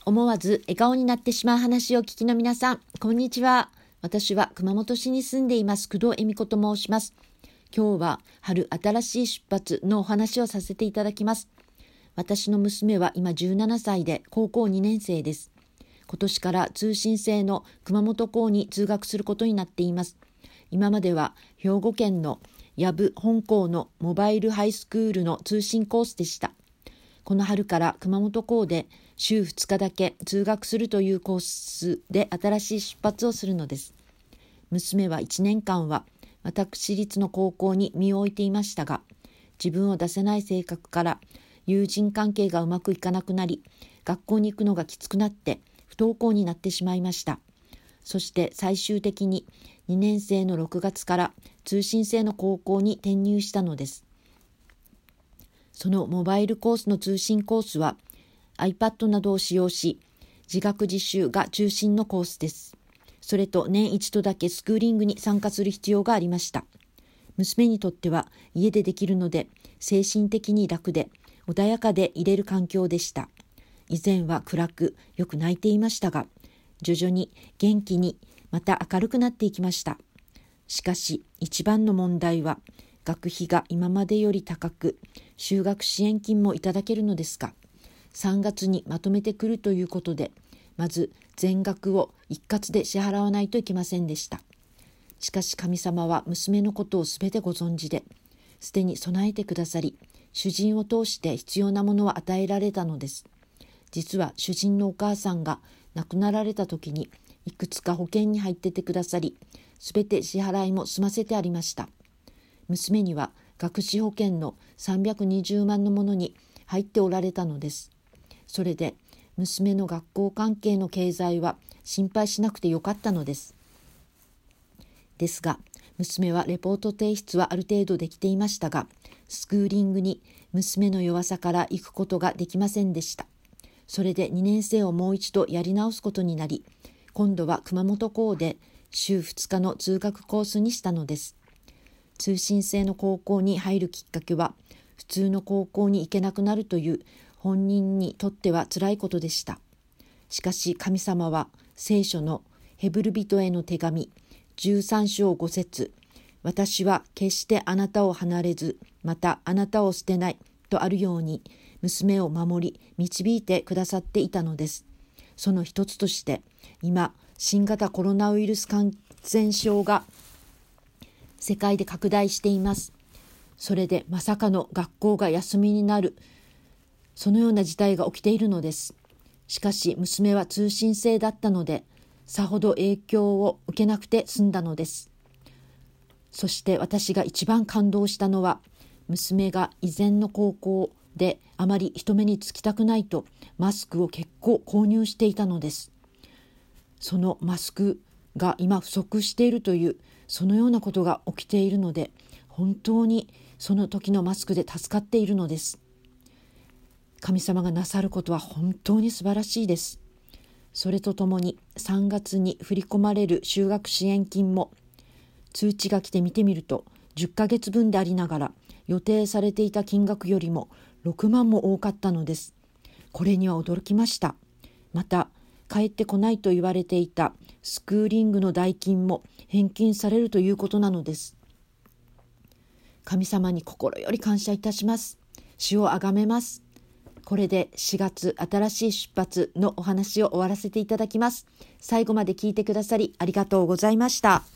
思わず笑顔になってしまう話を聞きの皆さん、こんにちは。私は熊本市に住んでいます工藤恵美子と申します。今日は春新しい出発のお話をさせていただきます。私の娘は今17歳で高校2年生です。今年から通信制の熊本校に通学することになっています。今までは兵庫県の養父本校のモバイルハイスクールの通信コースでした。この春から熊本校で週2日だけ通学するというコースで新しい出発をするのです。娘は1年間は私立の高校に身を置いていましたが、自分を出せない性格から友人関係がうまくいかなくなり、学校に行くのがきつくなって不登校になってしまいました。そして最終的に2年生の6月から通信制の高校に転入したのです。そのモバイルコースの通信コースは iPad などを使用し、自学自習が中心のコースです。それと年一度だけスクーリングに参加する必要がありました。娘にとっては家でできるので精神的に楽で穏やかでいれる環境でした。以前は暗くよく泣いていましたが、徐々に元気にまた明るくなっていきました。しかし一番の問題は学費が今までより高く、就学支援金もいただけるのですが、3月にまとめてくるということで、まず全額を一括で支払わないといけませんでした。しかし神様は娘のことをすべてご存知で、すでに備えてくださり、主人を通して必要なものを与えられたのです。実は主人のお母さんが亡くなられた時に、いくつか保険に入っててくださり、すべて支払いも済ませてありました。娘には学資保険の320万のものに入っておられたのです。それで娘の学校関係の経済は心配しなくてよかったのです。ですが娘はレポート提出はある程度できていましたが、スクーリングに娘の弱さから行くことができませんでした。それで2年生をもう一度やり直すことになり、今度は熊本校で週2日の通学コースにしたのです。通信制の高校に入るきっかけは、普通の高校に行けなくなるという本人にとっては辛いことでした。しかし神様は聖書のヘブル人への手紙13章5節、私は決してあなたを離れず、またあなたを捨てないとあるように、娘を守り導いてくださっていたのです。その一つとして、今新型コロナウイルス感染症が世界で拡大しています。それでまさかの学校が休みになる、そのような事態が起きているのです。しかし娘は通信制だったので、さほど影響を受けなくて済んだのです。そして私が一番感動したのは、娘が以前の高校であまり人目につきたくないとマスクを結構購入していたのです。そのマスクが今不足しているという、そのようなことが起きているので、本当にその時のマスクで助かっているのです。神様がなさることは本当に素晴らしいです。それとともに3月に振り込まれる就学支援金も、通知が来て見てみると10ヶ月分でありながら、予定されていた金額よりも6万も多かったのです。これには驚きました。また帰ってこないと言われていたスクーリングの代金も返金されるということなのです。神様に心より感謝いたします。主をあがめます。これで4月新しい出発のお話を終わらせていただきます。最後まで聞いてくださりありがとうございました。